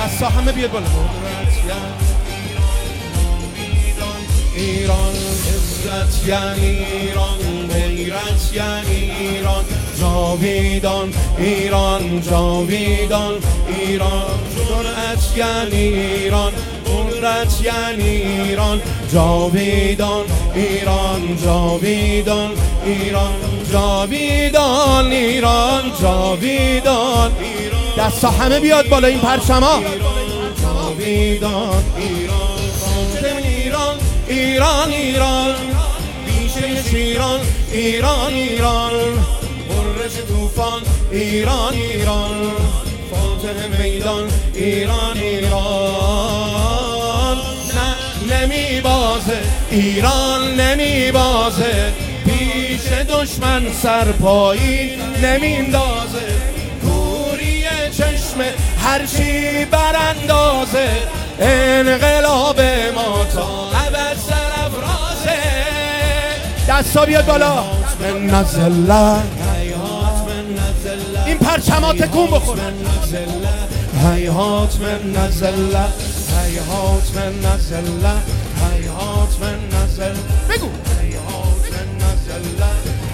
دستا همه بیاد بالا. ایران عزت یعنی ایران، غیرت یعنی ایران، جاویدان ایران، جاویدان ایران، جرأت یعنی ایران، قدرت یعنی ایران، جاویدان ایران، جاویدان ایران، جاویدان ایران، جاویدان ایران. دستا همه بیاد بالا این پرچما. جاویدان ایران، ایران ایران ایران، بیشه شیران ایران ایران، برش طوفان ایران ایران، فاتح میدان ایران ایران. نه نمیبازه ایران، نمیبازه پیش دشمن، سرپایی نمیندازه، کوری چشم هرچی براندازه، انقلاب ما تا ابد سرافرازه. دستا بیاد بالا. من نزله این پرچمات تکون بخور. هیهات من نزله، هیهات من نزله، هیهات من نزله. بگو هیهات من نزله،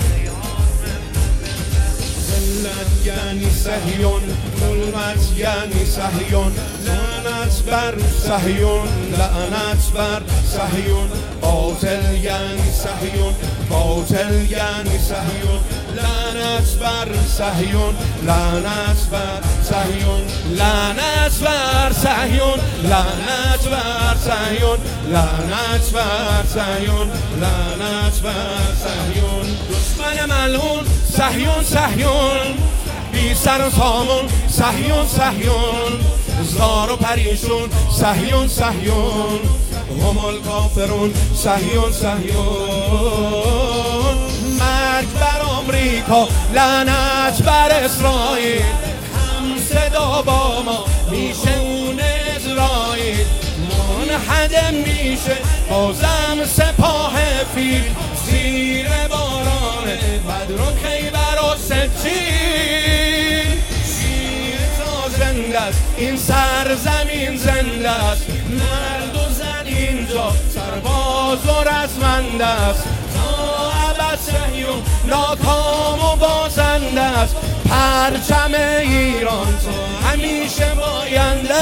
ذلت یعنی صهیون، ظلمت یعنی صهیون، لعنت بر صهیون، لعنت بر صهیون، باطل یعنی صهیون، باطل یعنی صهیون، لعنت بر صهیون، لعنت بر صهیون، لعنت بر صهیون، لعنت بر صهیون، لعنت بر صهیون، لعنت بر صهیون. دشمن ملعون صهیون، صهیون بی سر و سامون، صهیون صهیون زار و پریشون، صهیون صهیون هم الکافرون، صهیون صهیون. مرگ بر آمریکا، لعنت بر اسرائیل، هم صدا با ما میشه اون اسرائیل، منهدم میشه بازم سپاه فیل، زیر باران بدر و خیبر و سجین. شیر تا زنده است این سرزمین، زنده است مرد و زن اینجا، سرباز و رزمنده است، تا ابد صهیون ناکام و بازنده است، پرچم ایران تا همیشه باینده.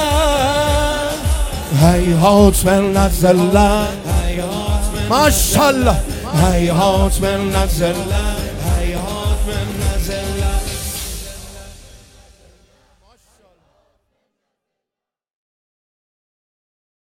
هیهات من نزله، ماشاءالله، هیهات من نزله.